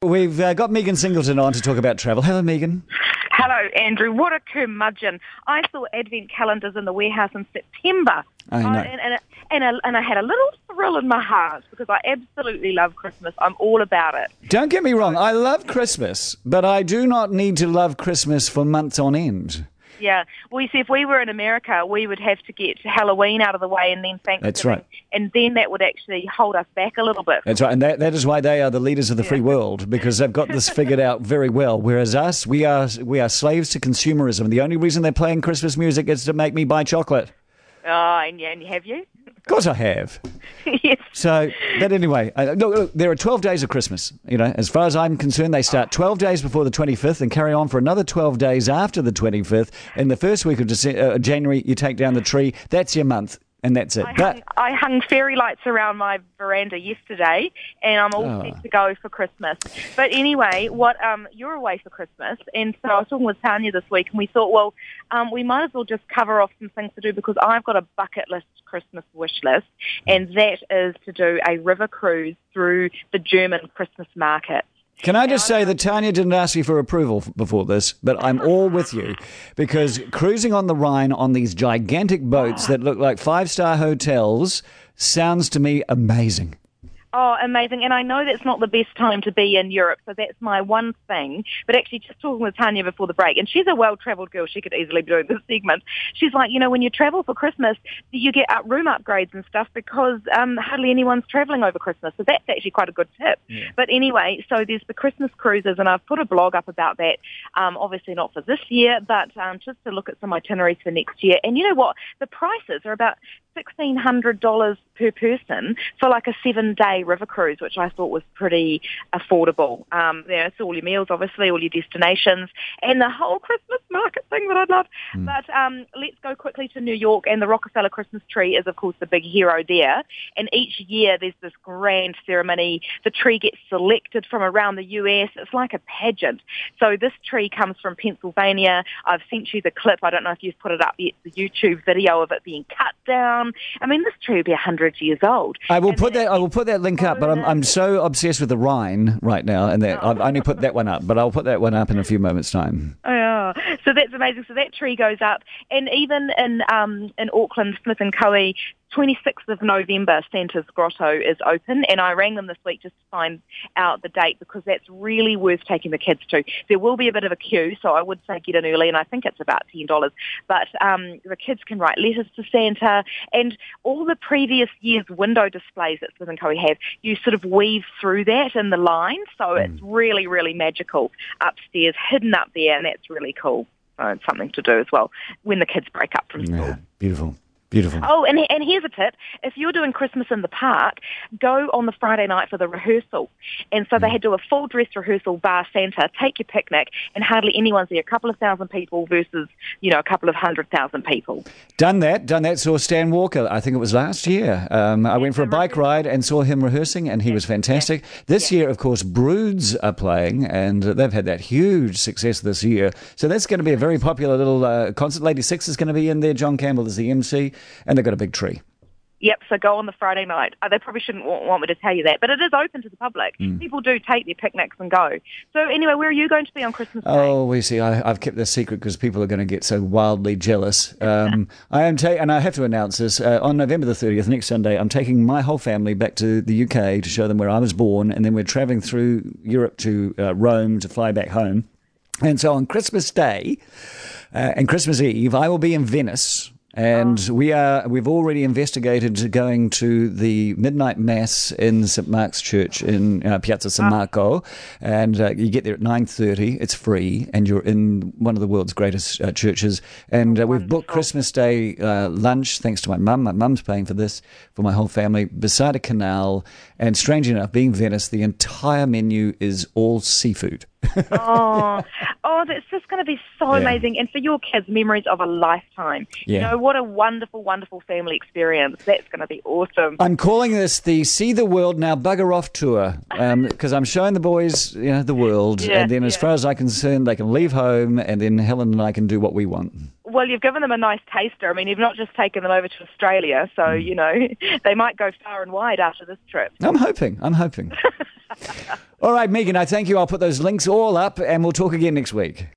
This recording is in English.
we've got Megan Singleton on to talk about travel. Hello, Megan. Hello, Andrew. What a curmudgeon. I saw advent calendars in the warehouse in September. I know. And I had a little thrill in my heart because I absolutely love Christmas. I'm all about it. Don't get me wrong. I love Christmas, but I do not need to love Christmas for months on end. Yeah. Well, you see, if we were in America, we would have to get Halloween out of the way and then Thanksgiving. That's right. And then that would actually hold us back a little bit. That's right. And that is why they are the leaders of the free world, because they've got this figured out very well. Whereas us, we are slaves to consumerism. The only reason they're playing Christmas music is to make me buy chocolate. Oh, and have you? Of course I have. Yes. So, but anyway, look, there are 12 days of Christmas. You know, as far as I'm concerned, they start 12 days before the 25th and carry on for another 12 days after the 25th. In the first week of January, you take down the tree. That's your month. And that's it. I hung fairy lights around my veranda yesterday, and I'm all set to go for Christmas. But anyway, you're away for Christmas, and so I was talking with Tanya this week, and we thought, well, we might as well just cover off some things to do because I've got a bucket list Christmas wish list, and that is to do a river cruise through the German Christmas market. Can I just say that Tanya didn't ask you for approval before this, but I'm all with you because cruising on the Rhine on these gigantic boats that look like five-star hotels sounds to me amazing. Oh, amazing. And I know that's not the best time to be in Europe, so that's my one thing. But actually, just talking with Tanya before the break, and she's a well-travelled girl. She could easily be doing this segment. She's like, when you travel for Christmas, you get room upgrades and stuff because hardly anyone's travelling over Christmas. So that's actually quite a good tip. Yeah. But anyway, so there's the Christmas cruises, and I've put a blog up about that. Obviously not for this year, but just to look at some itineraries for next year. And you know what? The prices are about $1,600 per person for like a 7-day river cruise, which I thought was pretty affordable. It's all your meals, obviously, all your destinations, and the whole Christmas market thing that I love. But let's go quickly to New York, and the Rockefeller Christmas tree is, of course, the big hero there. And each year there's this grand ceremony. The tree gets selected from around the US. It's like a pageant. So this tree comes from Pennsylvania. I've sent you the clip. I don't know if you've put it up yet, the YouTube video of it being cut down. I mean, this tree will be 100 years old. I will put that link up, but I'm so obsessed with the Rhine right now, and that I've only put that one up, but I'll put that one up in a few moments' time. Oh, so that's amazing. So that tree goes up, and even in Auckland, Smith and Co. 26th of November, Santa's Grotto is open, and I rang them this week just to find out the date because that's really worth taking the kids to. There will be a bit of a queue, so I would say get in early, and I think it's about $10. But the kids can write letters to Santa, and all the previous year's window displays that Smith & Co. have, you sort of weave through that in the line, so it's really, really magical upstairs, hidden up there, and that's really cool. So it's something to do as well when the kids break up from school. Yeah, beautiful. Beautiful. Oh, and here's a tip. If you're doing Christmas in the park, go on the Friday night for the rehearsal. And so they had to do a full dress rehearsal bar Santa, take your picnic, and hardly anyone's there. A couple of thousand people versus, a couple of 100,000 people. Done that. Saw Stan Walker, I think it was last year. I went for a bike ride and saw him rehearsing, and he was fantastic. This year, of course, Broods are playing, and they've had that huge success this year. So that's going to be a very popular little concert. Lady Six is going to be in there. John Campbell is the MC. And they've got a big tree. Yep, so go on the Friday night. They probably shouldn't want me to tell you that, but it is open to the public. People do take their picnics and go. So anyway, where are you going to be on Christmas Day? Oh, we see. I've kept this secret because people are going to get so wildly jealous. And I have to announce this, on November the 30th, next Sunday, I'm taking my whole family back to the UK to show them where I was born, and then we're travelling through Europe to Rome to fly back home. And so on Christmas Day and Christmas Eve, I will be in Venice. And we've already investigated going to the midnight mass in St Mark's Church in Piazza San Marco, and you get there at 9:30. It's free, and you're in one of the world's greatest churches. And we've booked Christmas Day lunch, thanks to my mum. My mum's paying for this for my whole family, beside a canal. And strange enough, being Venice, the entire menu is all seafood. oh, that's just going to be so amazing. And for your kids, memories of a lifetime. Yeah. What a wonderful, wonderful family experience. That's going to be awesome. I'm calling this the See the World Now Bugger Off tour because I'm showing the boys, the world. And then as far as I'm concerned, they can leave home and then Helen and I can do what we want. Well, you've given them a nice taster. I mean, you've not just taken them over to Australia, so, you know, they might go far and wide after this trip. I'm hoping. All right, Megan, I thank you. I'll put those links all up and we'll talk again next week.